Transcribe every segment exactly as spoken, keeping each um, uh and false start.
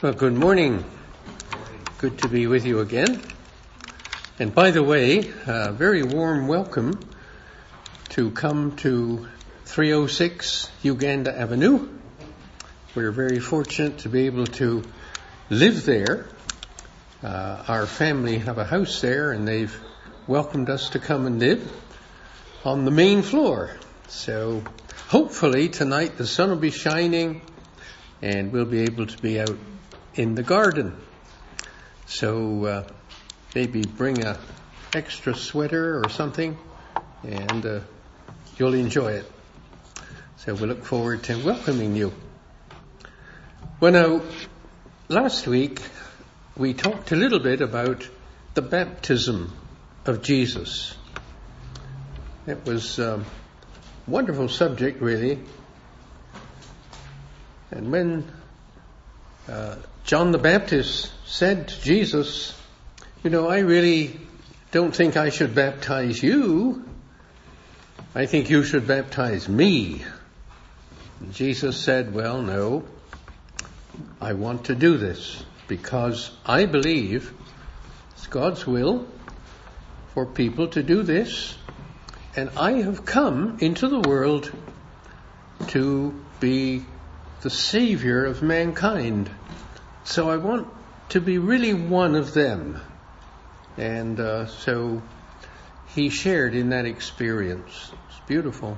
Well, good morning. Good to be with you again. And by the way, a very warm welcome to come to three oh six Uganda Avenue. We're very fortunate to be able to live there. Uh, our family have a house there, and they've welcomed us to come and live on the main floor. So hopefully tonight the sun will be shining and we'll be able to be out in the garden. So uh, maybe bring a extra sweater or something, and uh, you'll enjoy it. So we look forward to welcoming you. Well, now, last week we talked a little bit about the baptism of Jesus. It was a wonderful subject, really. And when uh, John the Baptist said to Jesus, you know, I really don't think I should baptize you. I think you should baptize me. And Jesus said, well, no, I want to do this because I believe it's God's will for people to do this. And I have come into the world to be the Savior of mankind. So I want to be really one of them. And uh, so he shared in that experience. It's beautiful.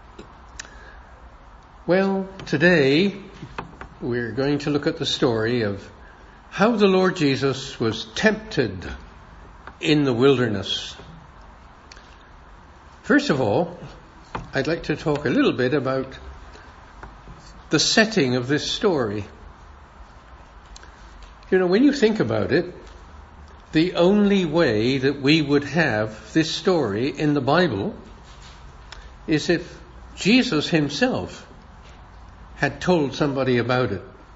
Well, today we're going to look at the story of how the Lord Jesus was tempted in the wilderness. First of all, I'd like to talk a little bit about the setting of this story. You know, when you think about it, the only way that we would have this story in the Bible is if Jesus himself had told somebody about it.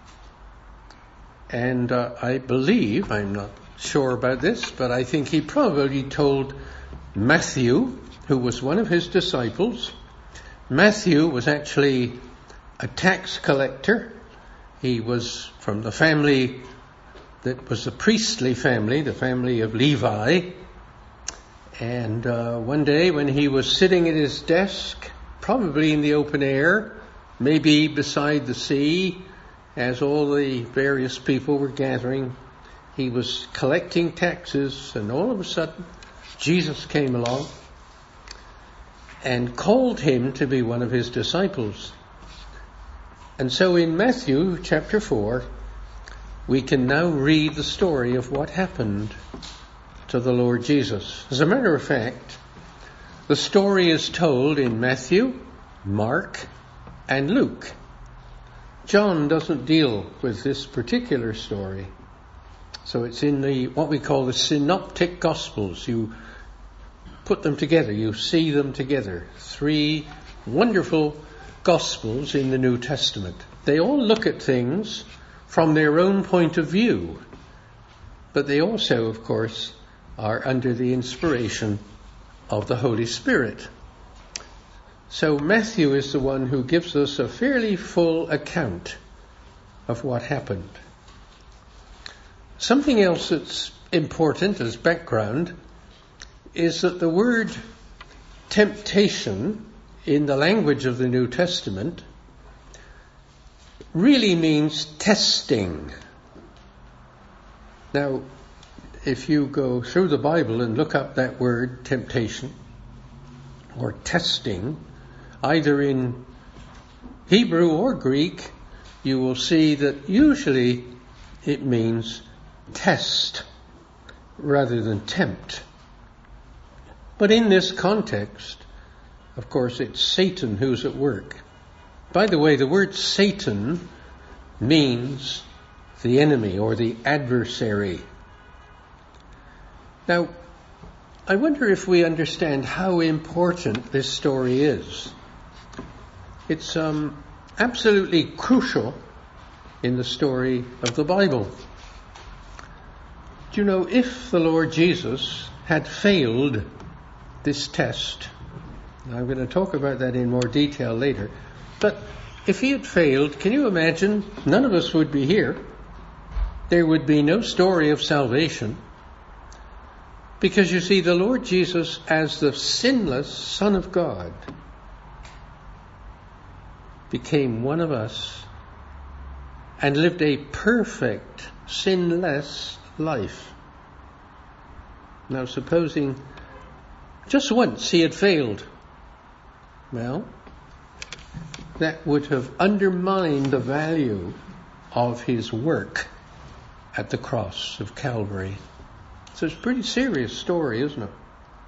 And uh, I believe, I'm not sure about this, but I think he probably told Matthew, who was one of his disciples. Matthew was actually a tax collector. He was from the family that was a priestly family, the family of Levi. And uh, one day when he was sitting at his desk, probably in the open air, maybe beside the sea, as all the various people were gathering, he was collecting taxes, and all of a sudden Jesus came along and called him to be one of his disciples. And so in Matthew chapter four, we can now read the story of what happened to the Lord Jesus. As a matter of fact, the story is told in Matthew, Mark, and Luke. John doesn't deal with this particular story. So it's in the what we call the synoptic gospels. You put them together, you see them together. Three wonderful gospels in the New Testament. They all look at things from their own point of view, but they also, of course, are under the inspiration of the Holy Spirit. So Matthew is the one who gives us a fairly full account of what happened. Something else that's important as background is that the word temptation in the language of the New Testament really means testing. Now, if you go through the Bible and look up that word temptation or testing, either in Hebrew or Greek, you will see that usually it means test rather than tempt. But in this context, of course, it's Satan who's at work. By the way, the word Satan means the enemy or the adversary. Now, I wonder if we understand how important this story is. It's um, absolutely crucial in the story of the Bible. Do you know, if the Lord Jesus had failed this test, I'm going to talk about that in more detail later, but if he had failed, can you imagine? None of us would be here. there would be no story of salvation. Because you see, the Lord Jesus, as the sinless Son of God, became one of us and lived a perfect, sinless life. Now, supposing just once he had failed, well, that would have undermined the value of his work at the cross of Calvary. So it's a pretty serious story, isn't it?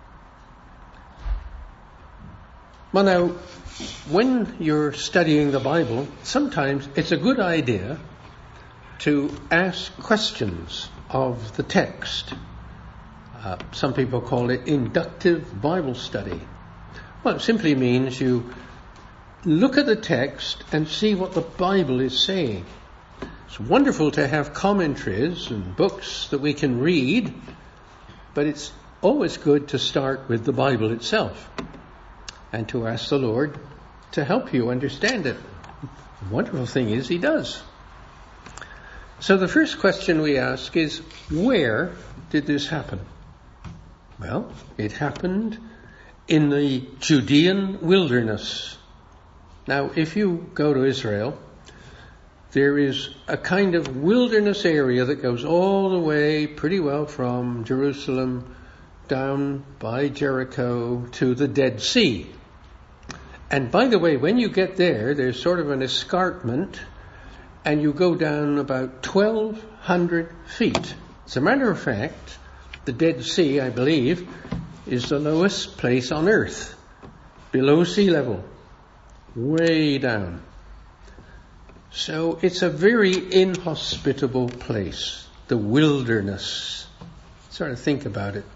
Well, now, when you're studying the Bible, sometimes it's a good idea to ask questions of the text. Uh, some people call it inductive Bible study. Well, it simply means you look at the text and see what the Bible is saying. It's wonderful to have commentaries and books that we can read, but it's always good to start with the Bible itself and to ask the Lord to help you understand it. The wonderful thing is He does. So the first question we ask is, where did this happen? Well, it happened in the Judean wilderness. Now, if you go to Israel, there is a kind of wilderness area that goes all the way pretty well from Jerusalem down by Jericho to the Dead Sea. And by the way, when you get there, there's sort of an escarpment, and you go down about twelve hundred feet. As a matter of fact, the Dead Sea, I believe, is the lowest place on earth, below sea level, way down. So it's a very inhospitable place, the wilderness. Sort of think about it.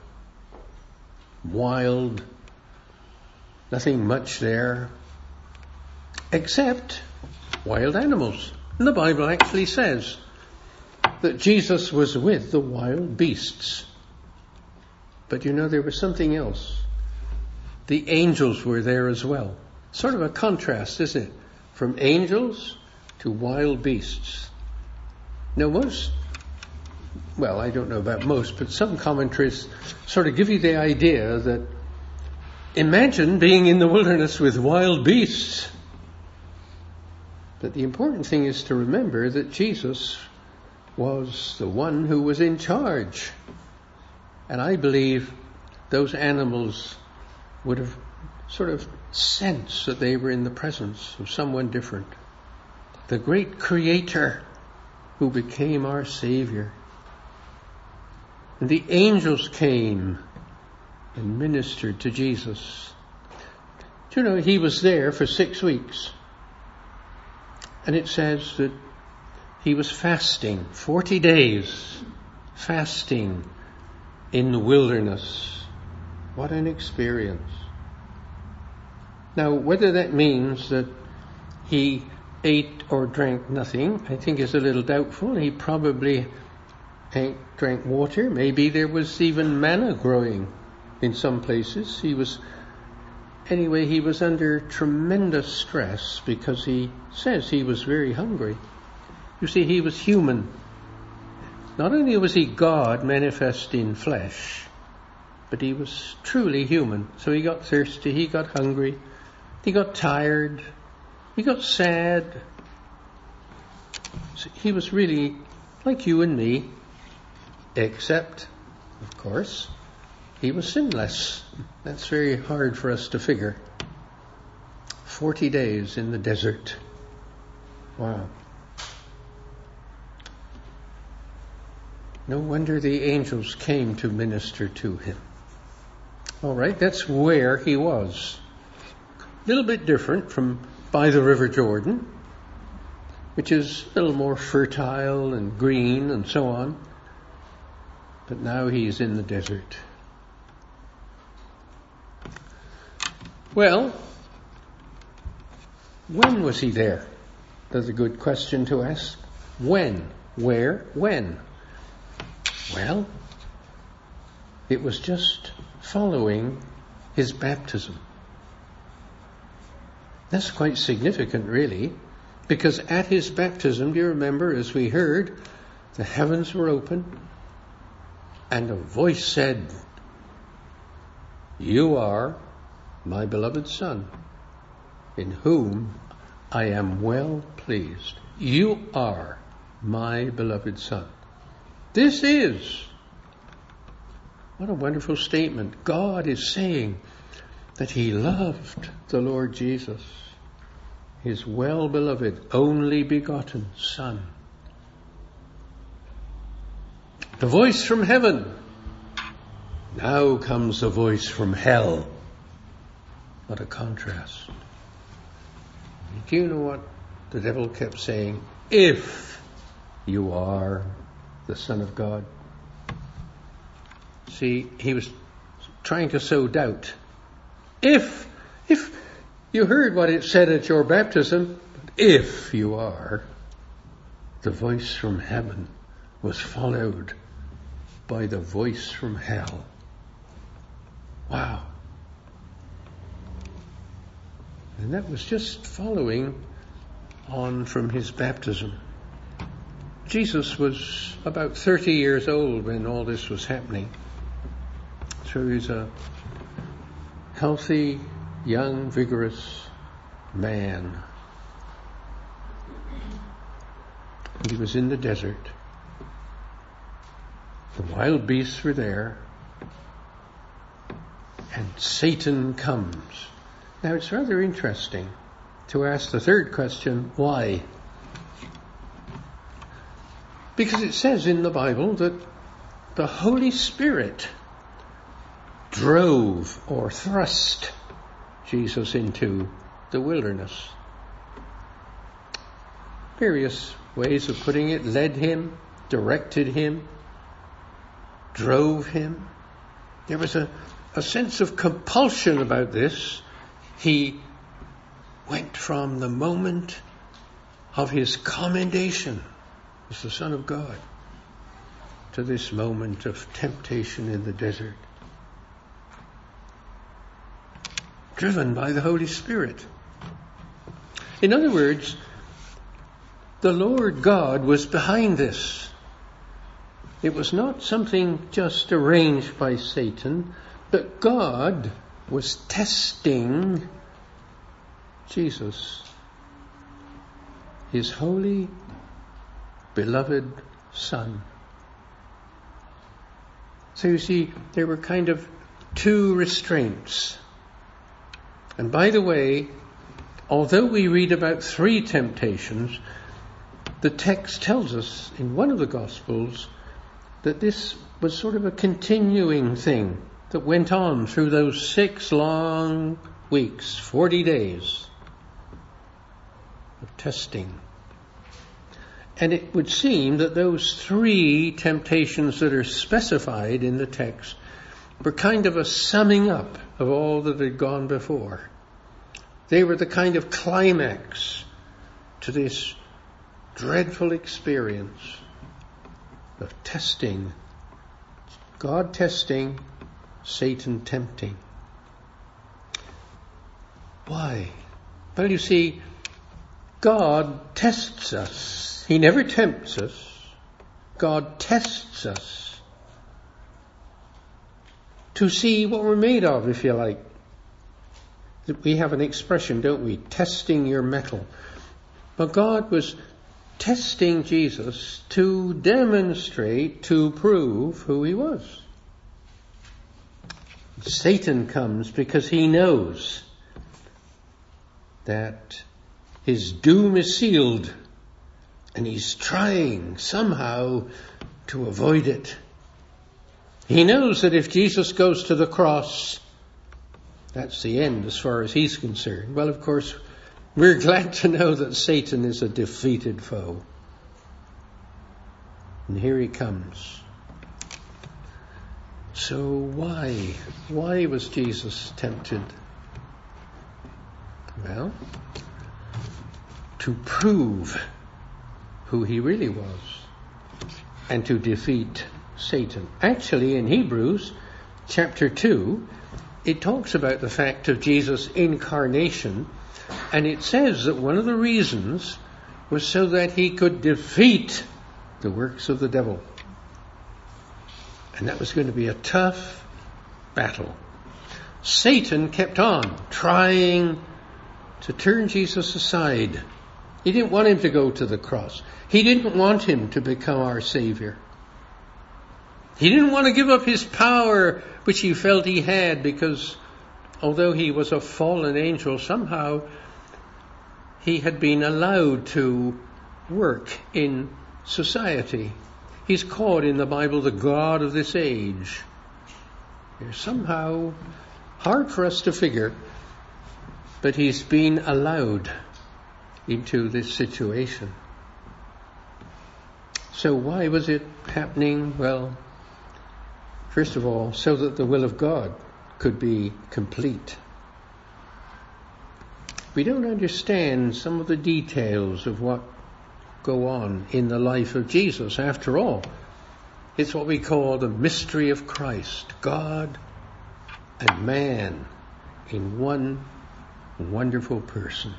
Wild, nothing much there, except wild animals. And the Bible actually says that Jesus was with the wild beasts. But you know, there was something else. The angels were there as well. Sort of a contrast, isn't it? From angels to wild beasts. Now most, well, I don't know about most, but some commentaries sort of give you the idea that imagine being in the wilderness with wild beasts. But the important thing is to remember that Jesus was the one who was in charge. And I believe those animals would have sort of sensed that they were in the presence of someone different. The great Creator who became our Savior. And the angels came and ministered to Jesus. Do you know, He was there for six weeks. And it says that He was fasting, forty days, fasting in the wilderness. What an experience. Now, whether that means that He ate or drank nothing, I think is a little doubtful. He probably ate, drank water. Maybe there was even manna growing in some places. He was, anyway, he was under tremendous stress because he says he was very hungry. You see, he was human. Not only was he God manifest in flesh, but he was truly human. So he got thirsty, he got hungry, he got tired, he got sad. So he was really like you and me, except, of course, he was sinless. That's very hard for us to figure. Forty days in the desert. Wow. No wonder the angels came to minister to him. All right, that's where he was. A little bit different from by the River Jordan, which is a little more fertile and green and so on. But now he's in the desert. Well, when was he there? That's a good question to ask. When? Where? When? Well, it was just following his baptism. That's quite significant, really, because at his baptism, do you remember, as we heard, the heavens were open, and a voice said, "You are my beloved Son, in whom I am well pleased." You are my beloved Son. This is, what a wonderful statement. God is saying that he loved the Lord Jesus, his well-beloved, only begotten Son. The voice from heaven. Now comes a voice from hell. What a contrast. Do you know what the devil kept saying? If you are the Son of God. See, he was trying to sow doubt. If, if you heard what it said at your baptism, if you are, the voice from heaven was followed by the voice from hell. Wow. And that was just following on from his baptism. Jesus was about thirty years old when all this was happening. So he's a healthy, young, vigorous man. And he was in the desert. The wild beasts were there. And Satan comes. Now it's rather interesting to ask the third question, why? Because it says in the Bible that the Holy Spirit drove or thrust Jesus into the wilderness. Various ways of putting it: led him, directed him, drove him. There was a, a sense of compulsion about this. He went from the moment of his commendation as the Son of God to this moment of temptation in the desert. Driven by the Holy Spirit. In other words, the Lord God was behind this. It was not something just arranged by Satan, but God was testing Jesus, his holy, beloved Son. So you see, there were kind of two restraints. And by the way, although we read about three temptations, the text tells us in one of the Gospels that this was sort of a continuing thing that went on through those six long weeks, forty days of testing. And it would seem that those three temptations that are specified in the text were kind of a summing up of all that had gone before. They were the kind of climax to this dreadful experience of testing. God testing, Satan tempting. Why? Well, you see, God tests us. He never tempts us. God tests us to see what we're made of, if you like. We have an expression, don't we? Testing your mettle. But God was testing Jesus to demonstrate, to prove who he was. Satan comes because he knows that his doom is sealed, and he's trying somehow to avoid it. He knows that if Jesus goes to the cross, that's the end as far as he's concerned. Well, of course, we're glad to know that Satan is a defeated foe. And here he comes. So why? Why was Jesus tempted? Well, to prove who he really was and to defeat Satan. Actually, in Hebrews chapter two, it talks about the fact of Jesus' incarnation, and it says that one of the reasons was so that he could defeat the works of the devil. And that was going to be a tough battle. Satan kept on trying to turn Jesus aside. He didn't want him to go to the cross. He didn't want him to become our Savior. He didn't want to give up his power, which he felt he had, because although he was a fallen angel, somehow he had been allowed to work in society. He's called in the Bible the God of this age. It's somehow hard for us to figure, but he's been allowed into this situation. So why was it happening? Well, first of all, so that the will of God could be complete. We don't understand some of the details of what go on in the life of Jesus. After all, it's what we call the mystery of Christ, God and man in one wonderful person.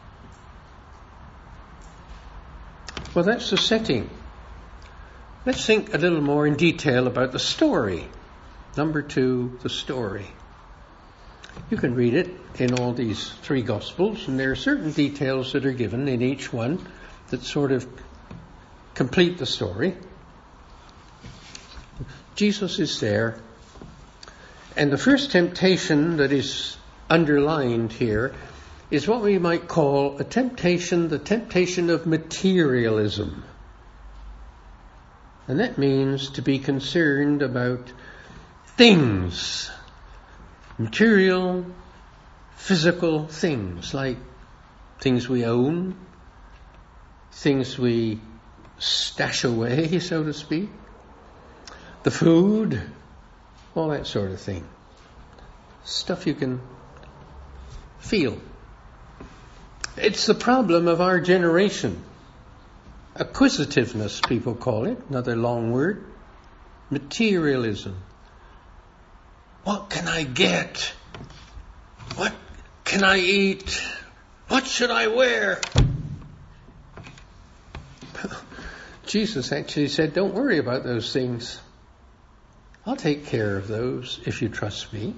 Well, that's the setting. Let's think a little more in detail about the story. Number two, the story. You can read it in all these three Gospels, and there are certain details that are given in each one that sort of complete the story. Jesus is there, and the first temptation that is underlined here is what we might call a temptation, the temptation of materialism. And that means to be concerned about things, material, physical things, like things we own, things we stash away, so to speak, the food, all that sort of thing. Stuff you can feel. It's the problem of our generation. Acquisitiveness, people call it, another long word. Materialism. What can I get? What can I eat? What should I wear? Jesus actually said, don't worry about those things. I'll take care of those if you trust me.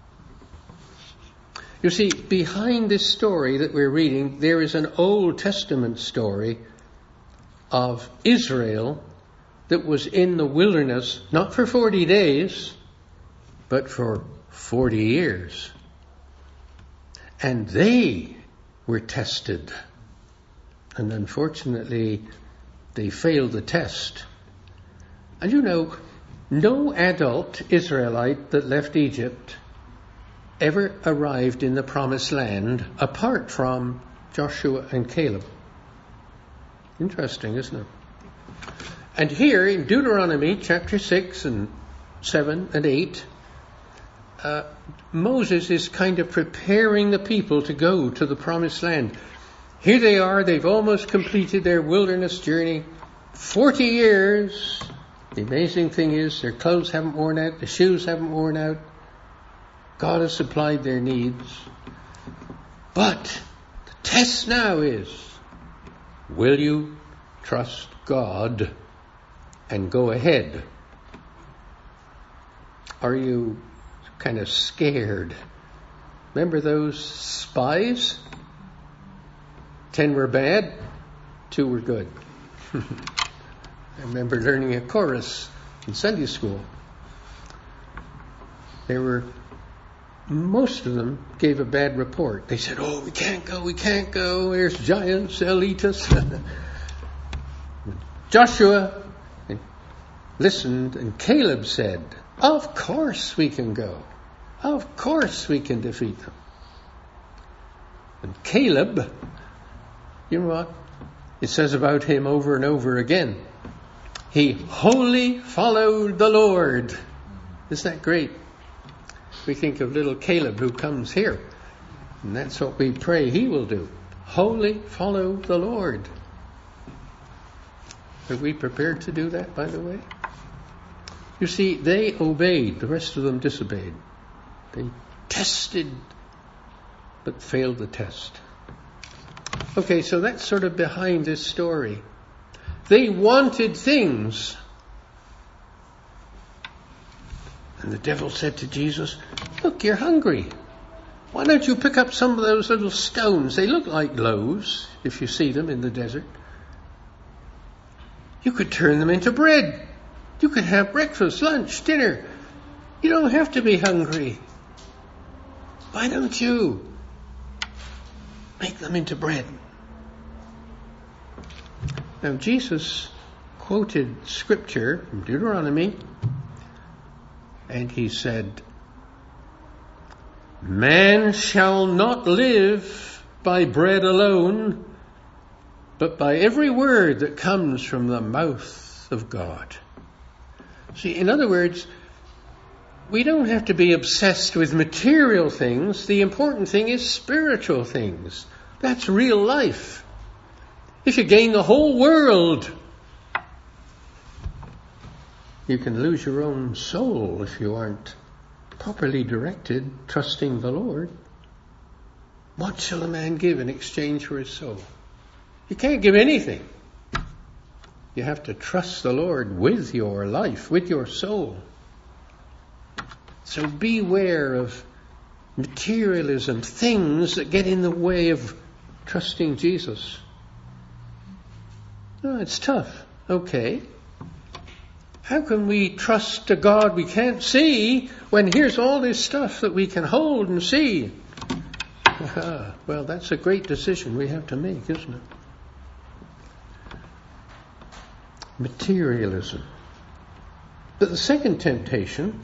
You see, behind this story that we're reading, there is an Old Testament story of Israel that was in the wilderness, not for forty days, but for forty years. And they were tested. And unfortunately, they failed the test. And you know, no adult Israelite that left Egypt ever arrived in the Promised Land apart from Joshua and Caleb. Interesting, isn't it? And here in Deuteronomy chapter six and seven and eight, uh, Moses is kind of preparing the people to go to the Promised Land. Here they are, they've almost completed their wilderness journey. Forty years. The amazing thing is their clothes haven't worn out, the shoes haven't worn out. God has supplied their needs. But the test now is, will you trust God and go ahead? Are you kind of scared? Remember those spies? Ten were bad, two were good. I remember learning a chorus in Sunday school. There were, most of them gave a bad report. They said, oh, we can't go, we can't go. There's giants, they'll eat us. Joshua listened, and Caleb said, of course we can go. Of course we can defeat them. And Caleb, you know what? It says about him over and over again, he wholly followed the Lord. Isn't that great? We think of little Caleb who comes here, and that's what we pray he will do. Wholly follow the Lord. Are we prepared to do that, by the way? You see, they obeyed. The rest of them disobeyed. They tested, but failed the test. Okay, so that's sort of behind this story. They wanted things. And the devil said to Jesus, look, you're hungry. Why don't you pick up some of those little stones? They look like loaves, if you see them in the desert. You could turn them into bread. You could have breakfast, lunch, dinner. You don't have to be hungry. Why don't you make them into bread? Now, Jesus quoted scripture from Deuteronomy, and he said, man shall not live by bread alone, but by every word that comes from the mouth of God. See, in other words, we don't have to be obsessed with material things. The important thing is spiritual things. That's real life. If you gain the whole world, you can lose your own soul if you aren't properly directed, trusting the Lord. What shall a man give in exchange for his soul? You can't give anything. You have to trust the Lord with your life, with your soul. So beware of materialism, things that get in the way of trusting Jesus. Oh, it's tough. Okay. How can we trust a God we can't see when here's all this stuff that we can hold and see? Well, that's a great decision we have to make, isn't it? Materialism. But the second temptation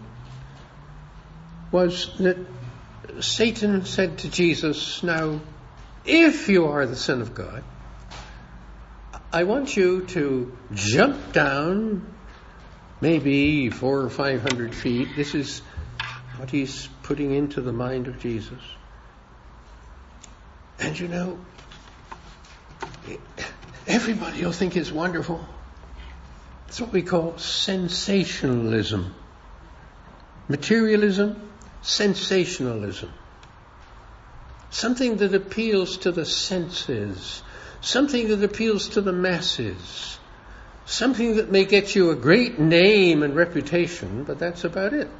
was that Satan said to Jesus, now, if you are the Son of God, I want you to jump down maybe four or five hundred feet. This is what he's putting into the mind of Jesus. And you know, everybody will think it's wonderful. It's what we call sensationalism. Materialism, sensationalism. Something that appeals to the senses. Something that appeals to the masses. Something that may get you a great name and reputation, but that's about it.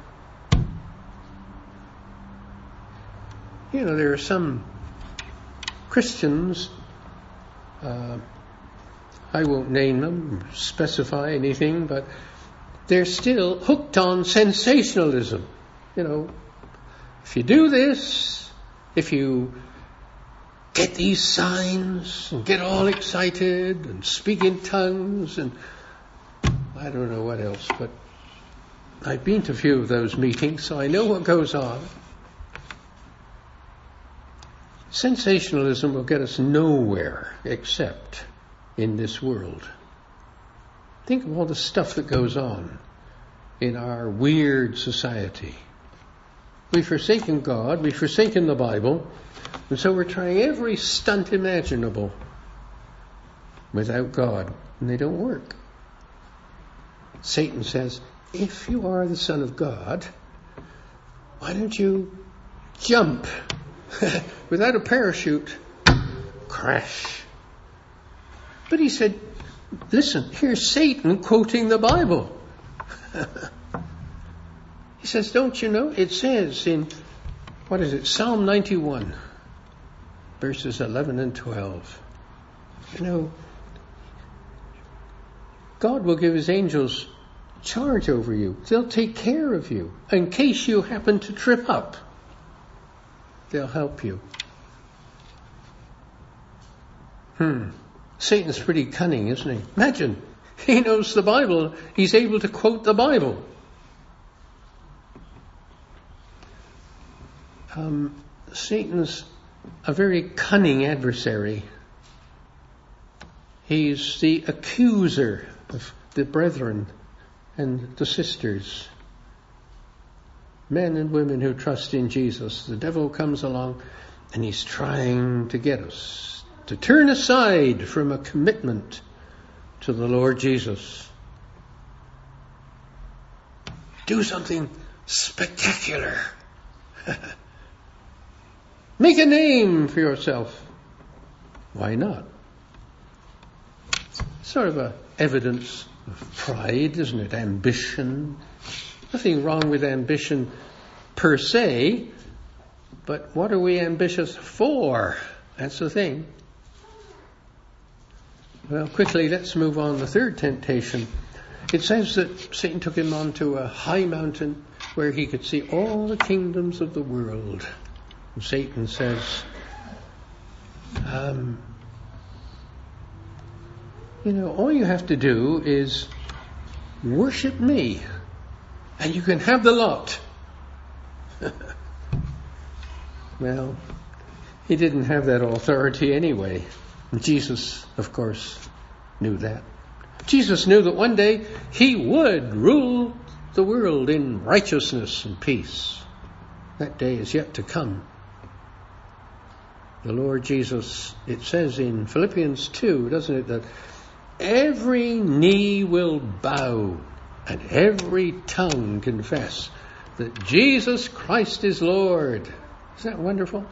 You know, there are some Christians, uh, I won't name them, specify anything, but they're still hooked on sensationalism. You know, if you do this, if you get these signs and get all excited and speak in tongues and I don't know what else, but I've been to a few of those meetings, so I know what goes on. Sensationalism will get us nowhere except in this world. Think of all the stuff that goes on in our weird society. We've forsaken God, we've forsaken the Bible, and so we're trying every stunt imaginable without God, and they don't work. Satan says, if you are the Son of God, why don't you jump without a parachute? Crash. But he said, listen, here's Satan quoting the Bible. He says, don't you know? It says in, what is it, Psalm ninety-one, verses eleven and twelve. You know, God will give his angels charge over you. They'll take care of you. In case you happen to trip up, they'll help you. Hmm. Satan's pretty cunning, isn't he? Imagine, he knows the Bible. He's able to quote the Bible. Um, Satan's a very cunning adversary. He's the accuser of the brethren and the sisters, men and women who trust in Jesus. The devil comes along and he's trying to get us to turn aside from a commitment to the Lord Jesus. Do something spectacular. Make a name for yourself. Why not? sort of a evidence of pride, isn't it? Ambition. Nothing wrong with ambition per se, but what are we ambitious for? That's the thing. Well, quickly, let's move on. The third temptation. It says that Satan took him onto a high mountain where he could see all the kingdoms of the world. And Satan says, um, you know, all you have to do is worship me, and you can have the lot. Well, he didn't have that authority anyway. Jesus, of course, knew that. Jesus knew that one day he would rule the world in righteousness and peace. That day is yet to come. The Lord Jesus, it says in Philippians two, doesn't it, that every knee will bow and every tongue confess that Jesus Christ is Lord. Isn't that wonderful?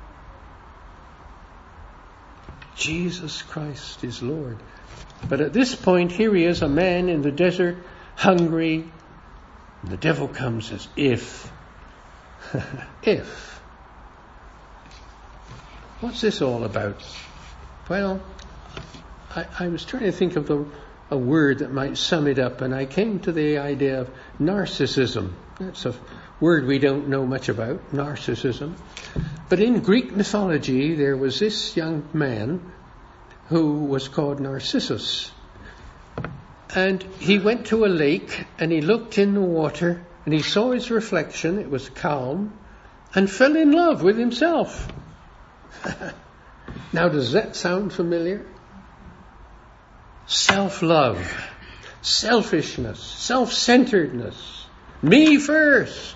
Jesus Christ is Lord. But at this point, here he is, a man in the desert, hungry. And the devil comes as if. If. What's this all about? Well, I, I was trying to think of the, a word that might sum it up, and I came to the idea of narcissism. That's a word we don't know much about, narcissism. But in Greek mythology, there was this young man who was called Narcissus. And he went to a lake and he looked in the water and he saw his reflection, it was calm, and fell in love with himself. Now, does that sound familiar? Self-love, selfishness, self-centeredness, me first.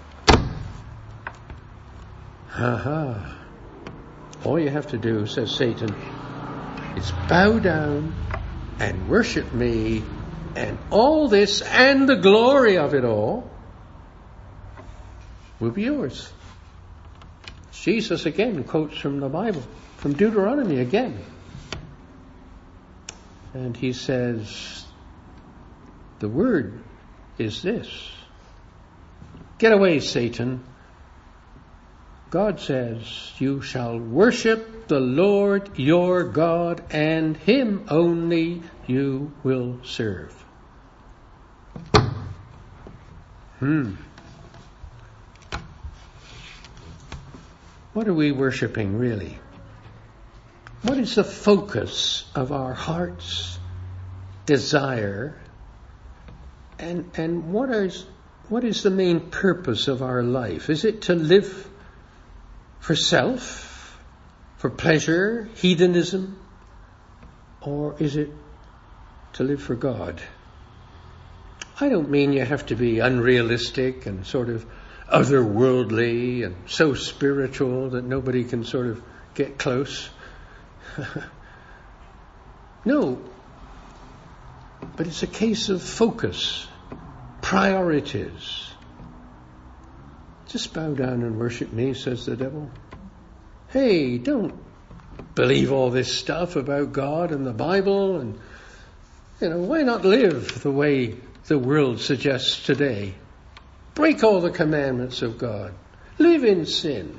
Ha-ha. All you have to do, says Satan, is bow down and worship me, and all this and the glory of it all will be yours. Jesus again quotes from the Bible, from Deuteronomy again. And he says, the word is this. Get away, Satan. God says, you shall worship the Lord your God, and him only you will serve. Hmm. What are we worshiping, really? What is the focus of our heart's desire? And and what is what is the main purpose of our life? Is it to live for self, for pleasure, hedonism? Or is it to live for God? I don't mean you have to be unrealistic and sort of otherworldly and so spiritual that nobody can sort of get close. No. But it's a case of focus, priorities. Just bow down and worship me, says the devil. Hey, don't believe all this stuff about God and the Bible, and, you know, why not live the way the world suggests today? Break all the commandments of God. Live in sin.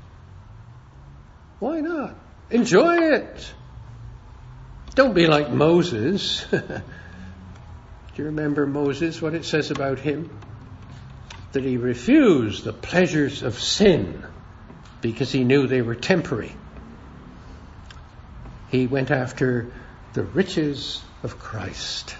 Why not? Enjoy it. Don't be like Moses. Do you remember Moses, what it says about him? That he refused the pleasures of sin because he knew they were temporary. He went after the riches of Christ.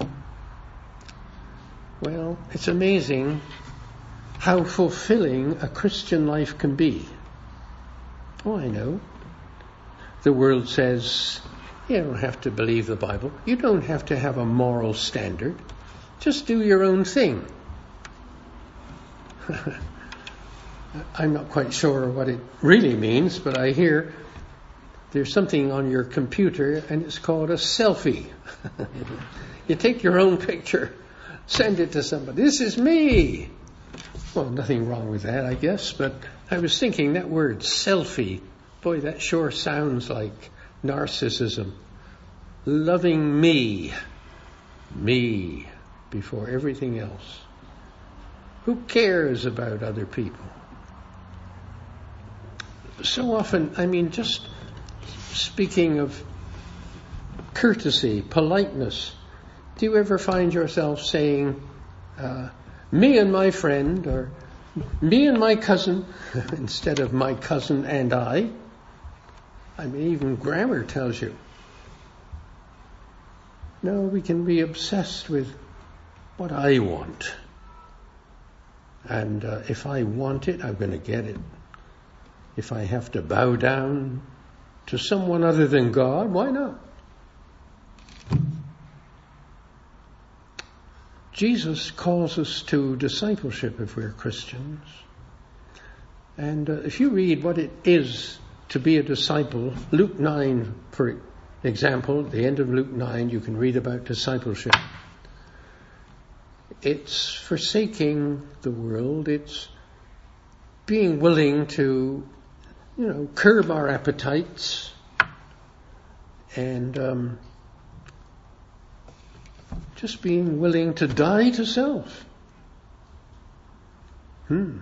Well, it's amazing how fulfilling a Christian life can be. Oh, I know. The world says, you don't have to believe the Bible. You don't have to have a moral standard. Just do your own thing. I'm not quite sure what it really means, but I hear there's something on your computer and it's called a selfie. You take your own picture, send it to somebody. This is me. Well, nothing wrong with that, I guess, but I was thinking that word, selfie, boy, that sure sounds like narcissism. loving me, me before everything else. Who cares about other people? So often, I mean, just speaking of courtesy, politeness, do you ever find yourself saying, uh, me and my friend, or me and my cousin, instead of my cousin and I? I mean, even grammar tells you. No, we can be obsessed with what I want. And uh, if I want it, I'm going to get it. If I have to bow down to someone other than God, why not? Jesus calls us to discipleship if we're Christians. And uh, if you read what it is to be a disciple, Luke nine, for example, at the end of Luke nine, you can read about discipleship. It's forsaking the world. It's being willing to, you know, curb our appetites and um, just being willing to die to self. Hmm.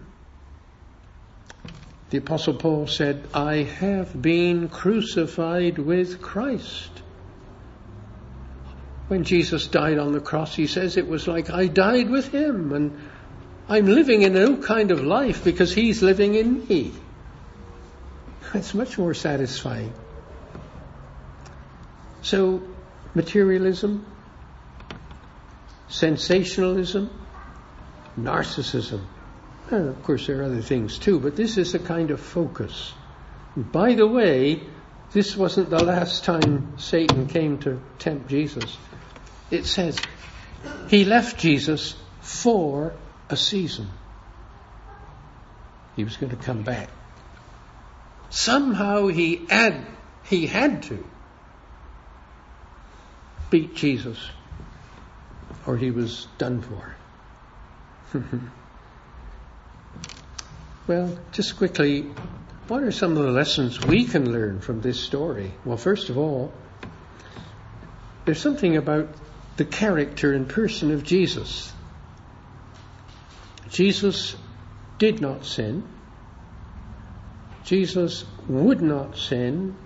The Apostle Paul said, I have been crucified with Christ. When Jesus died on the cross, he says it was like I died with him, and I'm living in a new kind of life because he's living in me. It's much more satisfying. So, materialism, sensationalism, narcissism. And of course there are other things too, but this is a kind of focus. By the way, this wasn't the last time Satan came to tempt Jesus. It says he left Jesus for a season. He was going to come back. Somehow he had, he had to beat Jesus, or he was done for. Well, just quickly, what are some of the lessons we can learn from this story? Well, first of all, there's something about the character and person of Jesus. Jesus did not sin. Jesus would not sin.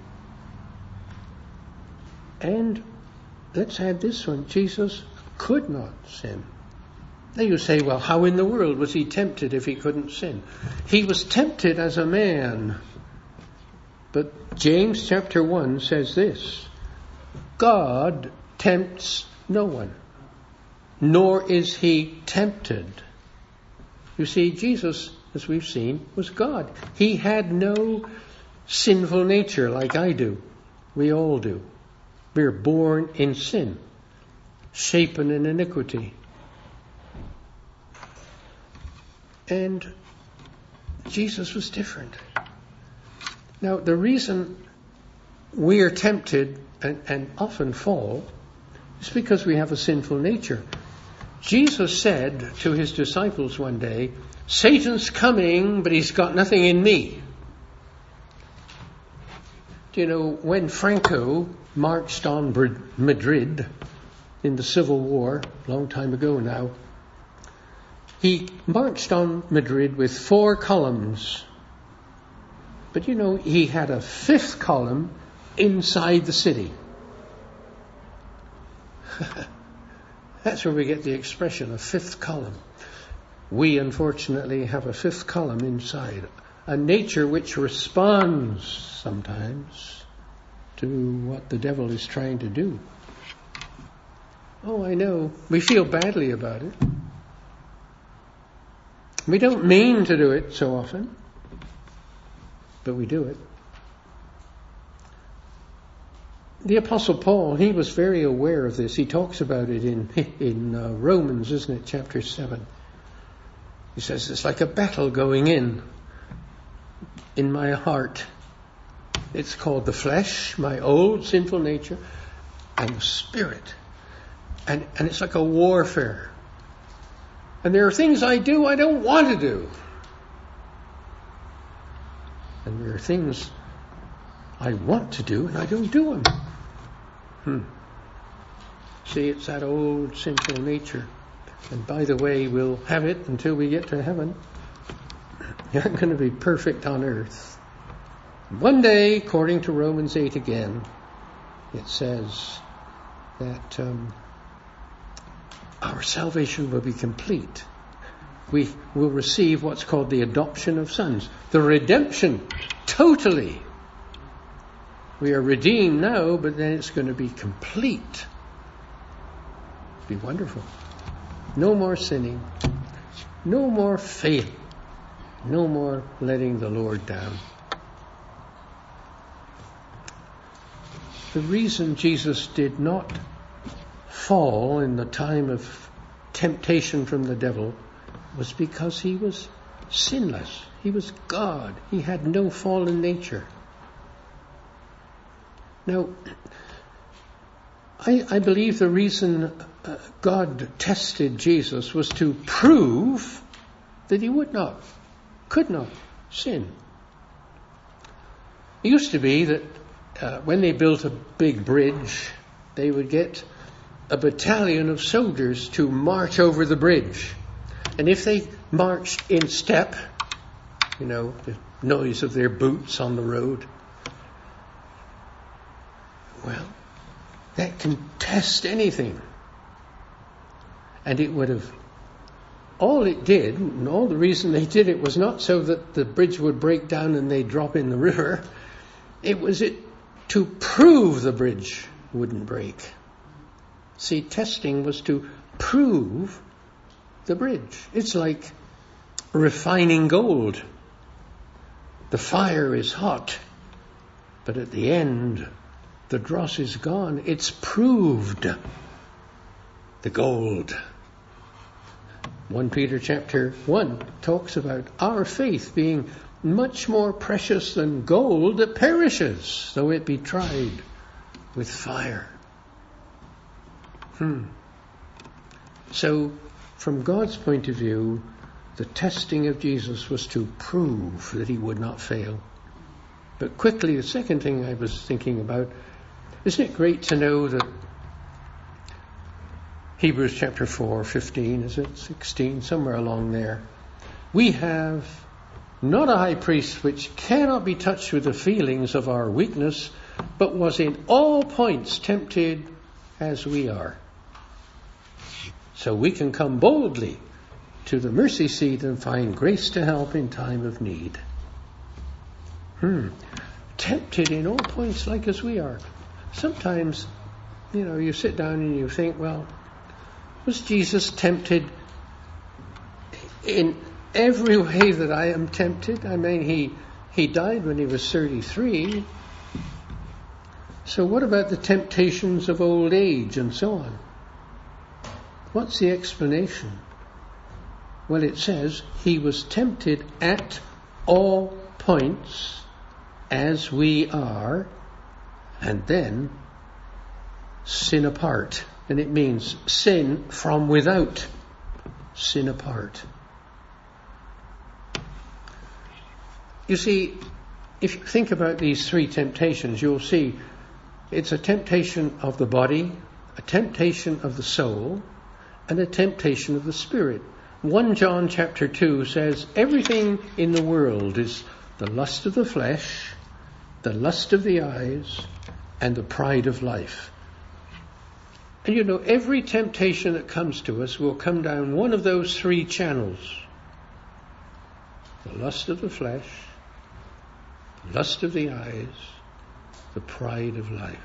And let's add this one, Jesus could not sin. Now you say, well, how in the world was he tempted if he couldn't sin? He was tempted as a man. But James chapter one says this, God tempts no one, nor is he tempted. You see, Jesus, as we've seen, was God. He had no sinful nature like I do. We all do. We're born in sin, shapen in iniquity. And Jesus was different. Now, the reason we are tempted and, and often fall is because we have a sinful nature. Jesus said to his disciples one day, Satan's coming, but he's got nothing in me. Do you know, when Franco marched on Madrid in the Civil War, a long time ago now, he marched on Madrid with four columns. But you know, he had a fifth column inside the city. That's where we get the expression, a fifth column. We, unfortunately, have a fifth column inside. A nature which responds sometimes to what the devil is trying to do. Oh, I know. We feel badly about it. We don't mean to do it so often, but we do it. The Apostle Paul, he was very aware of this. He talks about it in in uh, Romans, isn't it, chapter seven. He says, it's like a battle going in, in my heart. It's called the flesh, my old sinful nature, and the spirit. And, and it's like a warfare. And there are things I do I don't want to do. And there are things I want to do and I don't do them. Hmm. See, it's that old sinful nature. And by the way, we'll have it until we get to heaven. You're not going to be perfect on earth. One day, according to Romans eight again, it says that um, our salvation will be complete. We will receive what's called the adoption of sons. The redemption, totally. We are redeemed now, but then it's going to be complete. Be wonderful. No more sinning. No more fail. No more letting the Lord down. The reason Jesus did not fall in the time of temptation from the devil was because he was sinless. He was God. He had no fallen nature. Now, I, I believe the reason uh, God tested Jesus was to prove that he would not, could not sin. It used to be that uh, when they built a big bridge, they would get a battalion of soldiers to march over the bridge. And if they marched in step, you know, the noise of their boots on the road, well, that can test anything. And it would have, all it did, and all the reason they did it was not so that the bridge would break down and they'd drop in the river. It was it to prove the bridge wouldn't break. See, testing was to prove the bridge. It's like refining gold. The fire is hot, but at the end, the dross is gone. It's proved the gold. First Peter chapter one talks about our faith being much more precious than gold that perishes, though it be tried with fire. Hmm. So, from God's point of view, the testing of Jesus was to prove that he would not fail. But quickly, the second thing I was thinking about, isn't it great to know that Hebrews chapter four, fifteen, is it? sixteen, somewhere along there. We have not a high priest which cannot be touched with the feelings of our weakness, but was in all points tempted as we are. So we can come boldly to the mercy seat and find grace to help in time of need. Hmm. Tempted in all points like as we are. Sometimes, you know, you sit down and you think, well, was Jesus tempted in every way that I am tempted? I mean, he he died when he was thirty-three. So what about the temptations of old age and so on? What's the explanation? Well, it says he was tempted at all points as we are, and then sin apart. And it means sin from without, sin apart. You see, if you think about these three temptations, you'll see it's a temptation of the body, a temptation of the soul, and a temptation of the spirit. First John chapter two says everything in the world is the lust of the flesh, the lust of the eyes, and the pride of life. And you know, every temptation that comes to us will come down one of those three channels. The lust of the flesh, the lust of the eyes, the pride of life.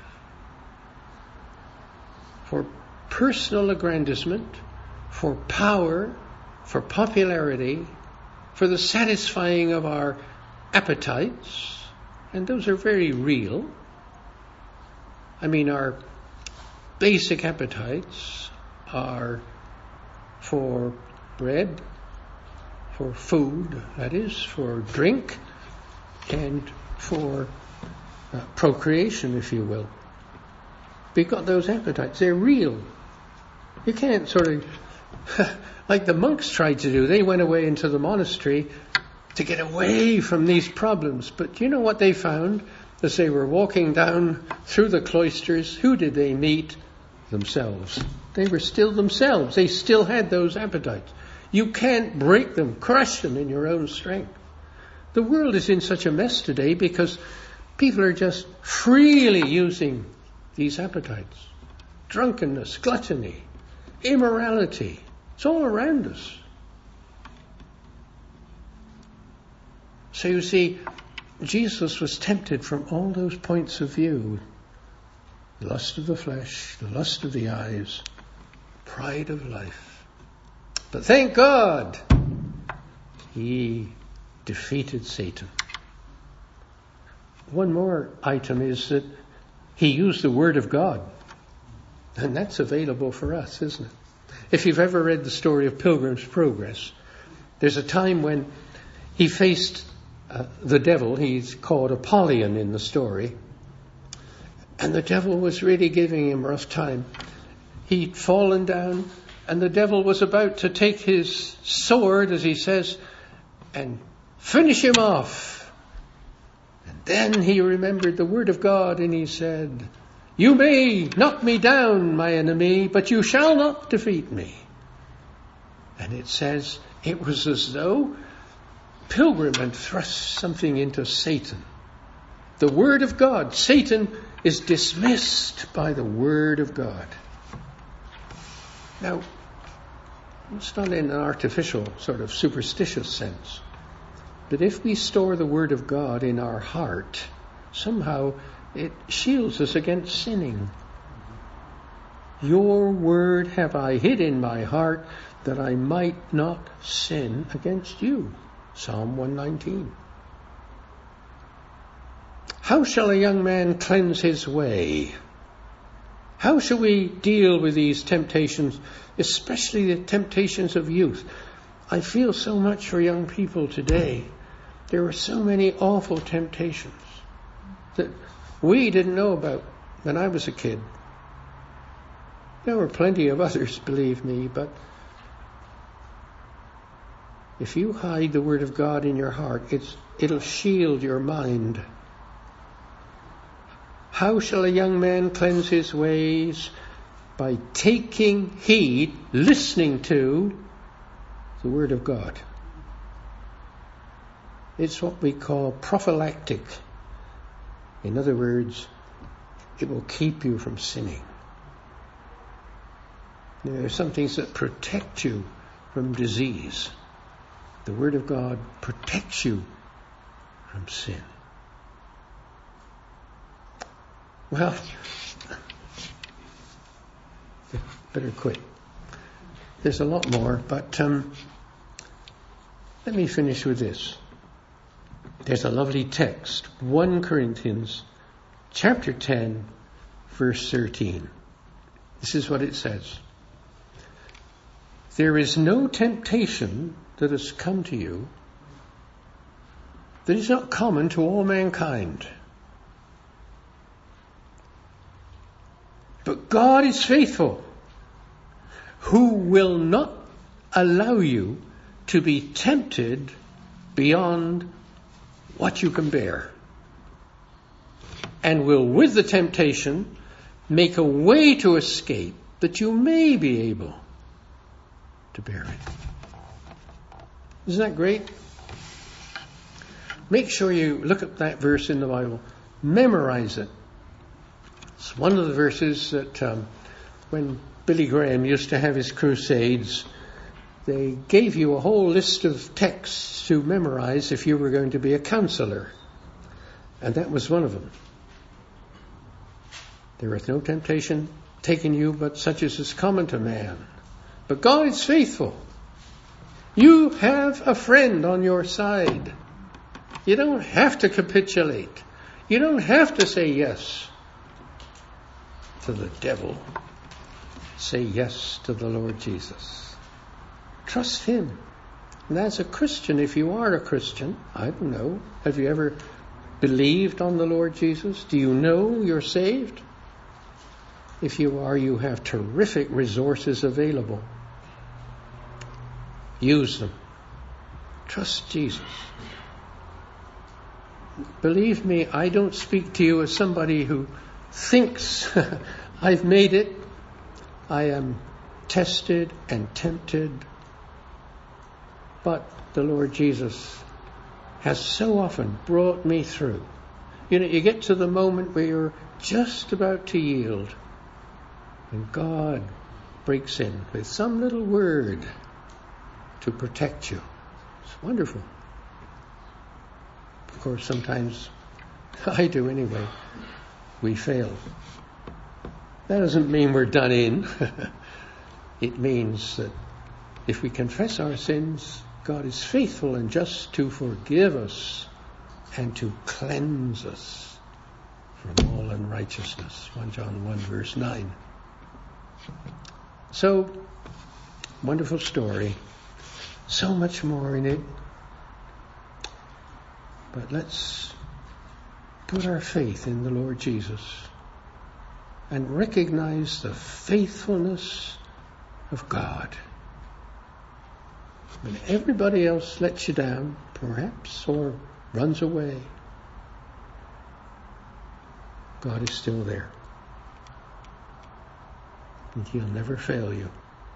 For personal aggrandizement, for power, for popularity, for the satisfying of our appetites, and those are very real. I mean, our basic appetites are for bread, for food, that is, for drink, and for uh, procreation, if you will. We've got those appetites. They're real. You can't sort of, like the monks tried to do. They went away into the monastery to get away from these problems. But you know what they found? As they were walking down through the cloisters, who did they meet? themselves. They were still themselves. They still had those appetites. You can't break them, crush them in your own strength. The world is in such a mess today because people are just freely using these appetites. Drunkenness, gluttony, immorality. It's all around us. So you see, Jesus was tempted from all those points of view. The lust of the flesh, the lust of the eyes, pride of life. But thank God, he defeated Satan. One more item is that he used the Word of God. And that's available for us, isn't it? If you've ever read the story of Pilgrim's Progress, there's a time when he faced uh, the devil. He's called Apollyon in the story. And the devil was really giving him a rough time. He'd fallen down, and the devil was about to take his sword, as he says, and finish him off. And then he remembered the Word of God, and he said, "You may knock me down, my enemy, but you shall not defeat me." And it says it was as though Pilgrim had thrust something into Satan. The Word of God. Satan is dismissed by the Word of God. Now, it's not in an artificial sort of superstitious sense. But if we store the Word of God in our heart, somehow it shields us against sinning. Your word have I hid in my heart that I might not sin against you. Psalm one nineteen. How shall a young man cleanse his way? How shall we deal with these temptations, especially the temptations of youth? I feel so much for young people today. There are so many awful temptations that we didn't know about when I was a kid. There were plenty of others, believe me, but if you hide the Word of God in your heart, it's, it'll shield your mind. How shall a young man cleanse his ways? By taking heed, listening to the Word of God. It's what we call prophylactic. In other words, it will keep you from sinning. There are some things that protect you from disease. The Word of God protects you from sin. Well, better quit. There's a lot more, but um, let me finish with this. There's a lovely text, First Corinthians chapter ten, verse thirteen. This is what it says. There is no temptation that has come to you that is not common to all mankind. But God is faithful, who will not allow you to be tempted beyond what you can bear, and will with the temptation make a way to escape that you may be able to bear it. Isn't that great? Make sure you look at that verse in the Bible. Memorize it. It's one of the verses that um, when Billy Graham used to have his crusades, they gave you a whole list of texts to memorize if you were going to be a counselor. And that was one of them. There is no temptation taken you but such as is common to man. But God is faithful. You have a friend on your side. You don't have to capitulate. You don't have to say yes to the devil. Say yes to the Lord Jesus. Trust Him. And as a Christian, if you are a Christian, I don't know, have you ever believed on the Lord Jesus? Do you know you're saved? If you are, you have terrific resources available. Use them. Trust Jesus. Believe me, I don't speak to you as somebody who thinks I've made it. I am tested and tempted, but the Lord Jesus has so often brought me through. You know, you get to the moment where you're just about to yield, and God breaks in with some little word to protect you. It's wonderful. Of course, sometimes I do anyway. We fail. That doesn't mean we're done in. It means that if we confess our sins, God is faithful and just to forgive us and to cleanse us from all unrighteousness. First John one verse nine. So, wonderful story. So much more in it. But let's put our faith in the Lord Jesus and recognize the faithfulness of God. When everybody else lets you down, perhaps, or runs away, God is still there. And He'll never fail you.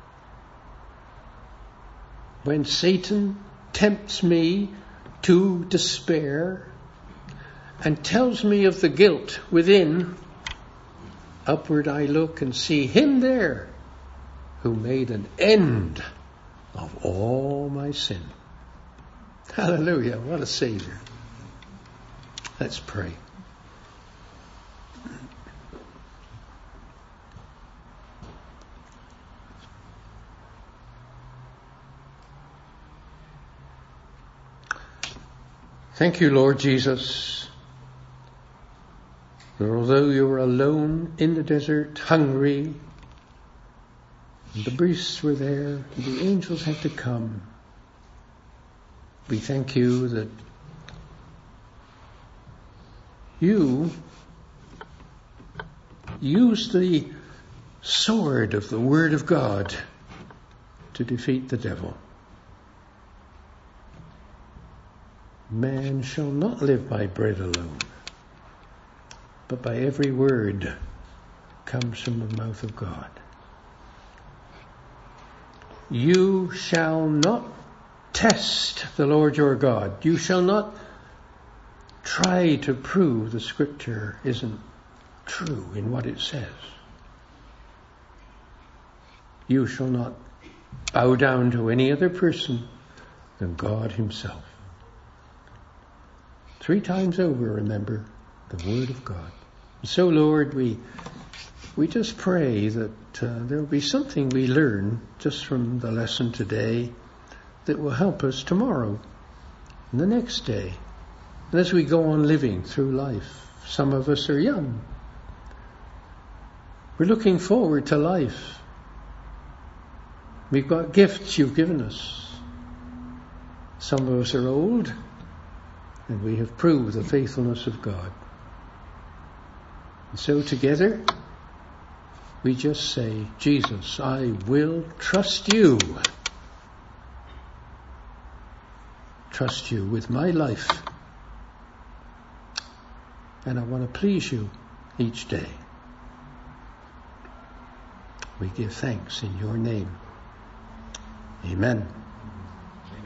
When Satan tempts me to despair and tells me of the guilt within, upward I look and see Him there who made an end of all my sin. Hallelujah, what a Savior. Let's pray. Thank you, Lord Jesus. For although you were alone in the desert, hungry, and the beasts were there, and the angels had to come, we thank you that you used the sword of the Word of God to defeat the devil. Man shall not live by bread alone, but by every word comes from the mouth of God. You shall not test the Lord your God. You shall not try to prove the Scripture isn't true in what it says. You shall not bow down to any other person than God Himself. Three times over, remember, the Word of God. And so, Lord, we we just pray that uh, there will be something we learn just from the lesson today that will help us tomorrow and the next day. And as we go on living through life, some of us are young. We're looking forward to life. We've got gifts you've given us. Some of us are old, and we have proved the faithfulness of God. And so together, we just say, Jesus, I will trust you. Trust you with my life. And I want to please you each day. We give thanks in your name. Amen.